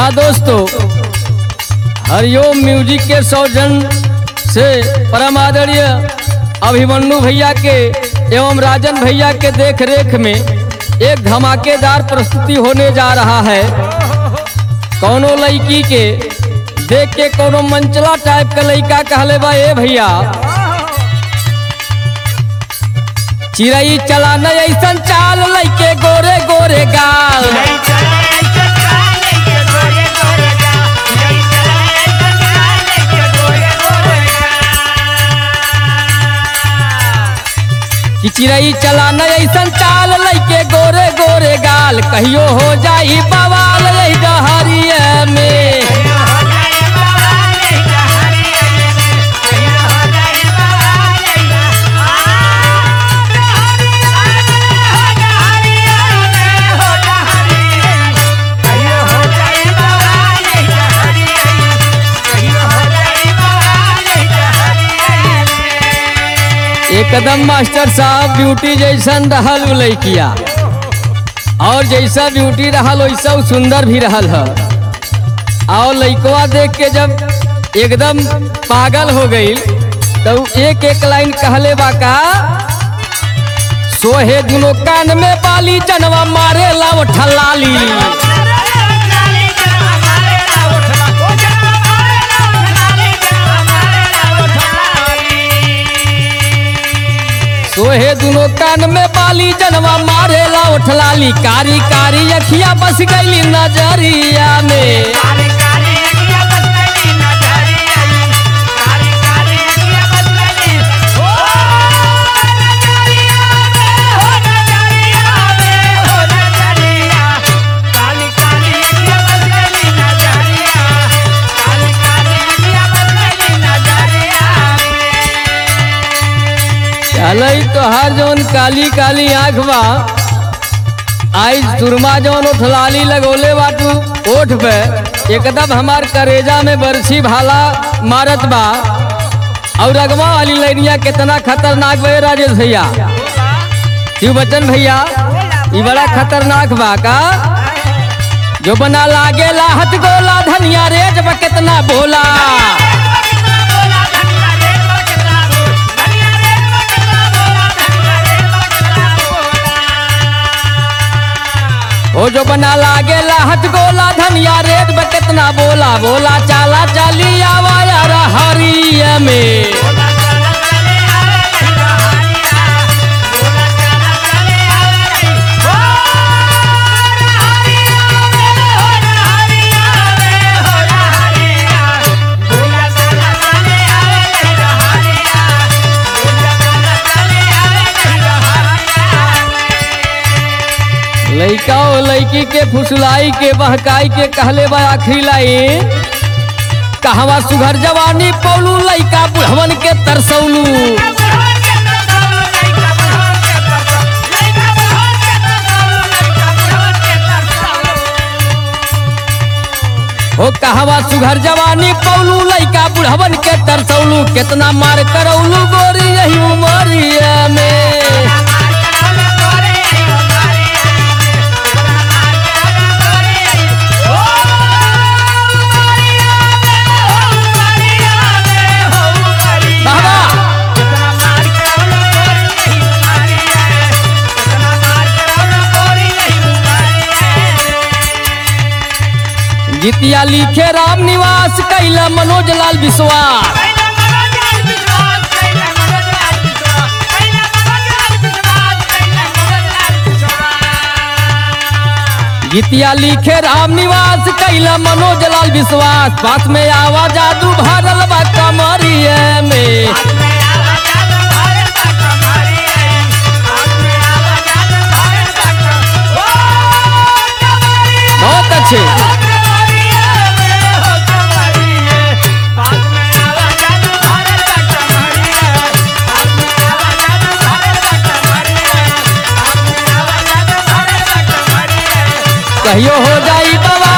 अच्छा दोस्तों, हरिओम म्यूजिक के सौजन्य से परम आदरणीय अभिमन्यु भैया के एवं राजन भैया के देख रेख में एक धमाकेदार प्रस्तुति होने जा रहा है। कौनो लड़की के देख के कौनो मंचला टाइप का लड़का कहले बा, ए भैया चिड़ई चलाना ऐसन चाल लइके गोरे गोरे गाल। कि चिड़ई चलाना ऐसन चाल लइके गोरे गोरे गाल, कहियो हो जाई बवाल यही डहरिया में। एकदम मास्टर साहब ब्यूटी जैसन रहल लड़किया, और जैसा ब्यूटी रहल वैसा सुंदर भी रहल है। और लड़कवा देख के जब एकदम पागल हो गई तो एक एक लाइन कहले बा का, सोहे दुनो कान में बाली जनवा मारे लाव ठलाली। सोहे दुनो कान में बाली जनवा मारे ला उठलाली, कारी कारी अखिया बस गई नजरिया में। तो हर जौन काली काली आँख बा, आई सुरमा जौन उठलाली लगोले बाटू ओठ पे, एकदम हमार करेजा में बरसी भाला मारत बा। और अगवा वाली लैनिया कितना खतरनाक बे राजेश भैया, शिव बच्चन भैया, ये बड़ा खतरनाक बा का। जो बना लागे लाहत गोला धनिया रेज बा कितना बोला। ओ जो बना लागे लाहत गोला धनिया रेत में कितना बोला। बोला चाला चाली आवा यार हरिया में। लइका और लइकी के फुसलाई के बहकाई के कहले बा आखिरी लाइन, कहवा सुघर जवानी पौलू लइका बुढ़वन के तरसौलू। हो कहवा सुघर जवानी पौलू लइका बुढ़वन के तरसौलू, कितना मार करौलू गोरी यही उमरिया में। गीतिया लिखे राम निवास कैला मनोज लाल विश्वास। गीतिया लिखे राम निवास कैला मनोज लाल विश्वास, पास में आवा जादू भरल बा कमरिया में। बहुत अच्छे। कहियो हो जाई बाबा